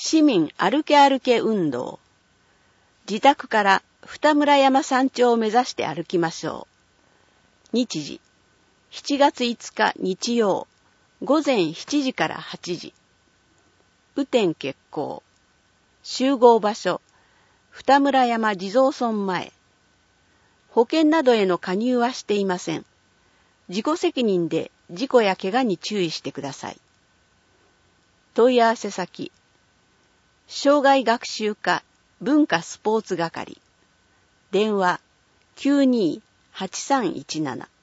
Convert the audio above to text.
市民歩け歩け運動。自宅から二村山山頂を目指して歩きましょう。日時、7月5日日曜、午前7時から8時。雨天決行。集合場所、二村山地蔵村前。保険などへの加入はしていません。自己責任で事故や怪我に注意してください。問い合わせ先、障害学習課文化スポーツ係。電話 92-8317